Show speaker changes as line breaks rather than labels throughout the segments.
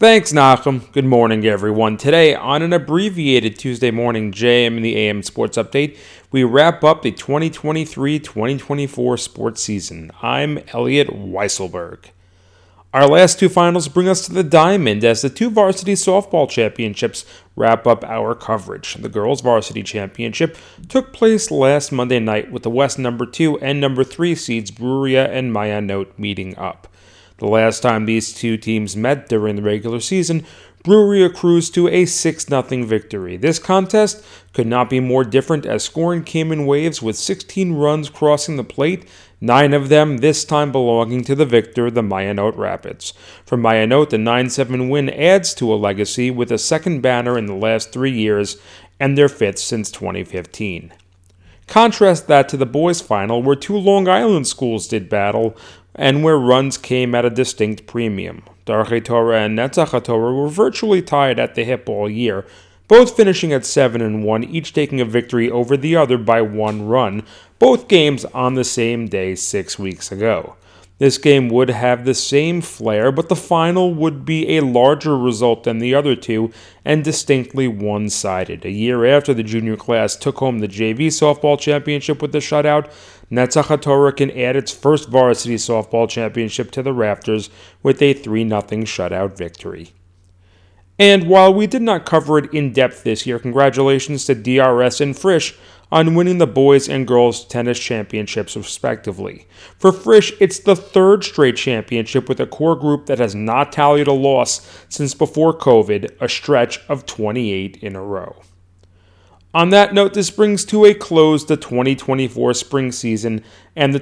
Thanks, Nachum. Good morning, everyone. Today, on an abbreviated Tuesday morning JM and the AM Sports Update, we wrap up the 2023-2024 sports season. I'm Elliot Weisselberg. Our last two finals bring us to the diamond as the two varsity softball championships wrap up our coverage. The girls' varsity championship took place last Monday night with the West number 2 and number 3 seeds Bruriya and Ma'ayanot meeting up. The last time these two teams met during the regular season, Bruriya cruised to a 6-0 victory. This contest could not be more different as scoring came in waves with 16 runs crossing the plate, 9 of them this time belonging to the victor, the Ma'ayanot Rapids. For Ma'ayanot, the 9-7 win adds to a legacy with a second banner in the last 3 years and their 5th since 2015. Contrast that to the boys' final, where two Long Island schools did battle and where runs came at a distinct premium. Darchei Torah and Netzach HaTorah were virtually tied at the hip all year, both finishing at 7-1, each taking a victory over the other by 1 run, both games on the same day 6 weeks ago. This game would have the same flair, but the final would be a larger result than the other two and distinctly one-sided. A year after the junior class took home the JV softball championship with the shutout, Netzach HaTorah can add its first varsity softball championship to the rafters with a 3-0 shutout victory. And while we did not cover it in depth this year, congratulations to DRS and Frisch on winning the boys and girls tennis championships respectively. For Frisch, it's the 3rd straight championship with a core group that has not tallied a loss since before COVID, a stretch of 28 in a row. On that note, this brings to a close the 2024 spring season and the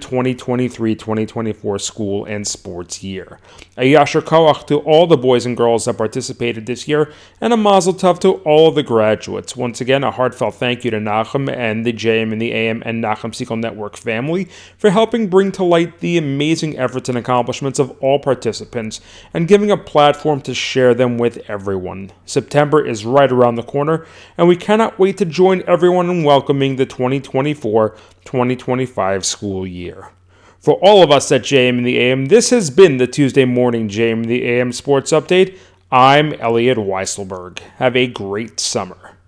2023-2024 school and sports year. A yasher koach to all the boys and girls that participated this year, and a mazel tov to all of the graduates. Once again, a heartfelt thank you to Nachum and the JM and the AM and Nachum Segal Network family for helping bring to light the amazing efforts and accomplishments of all participants and giving a platform to share them with everyone. September is right around the corner, and we cannot wait to join everyone in welcoming the 2024-2025 school year. For all of us at JM and the AM, this has been the Tuesday morning JM and the AM Sports Update. I'm Elliot Weisselberg. Have a great summer.